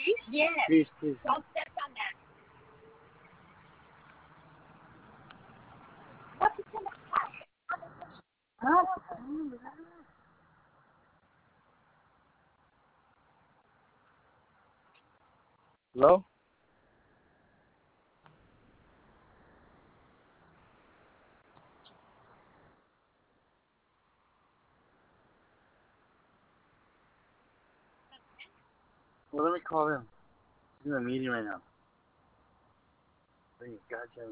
Yes. Please, please. Don't step on that. What's in the pocket? Huh? Hello? Well, let me call him. He's in a meeting right now. Bring your goddamn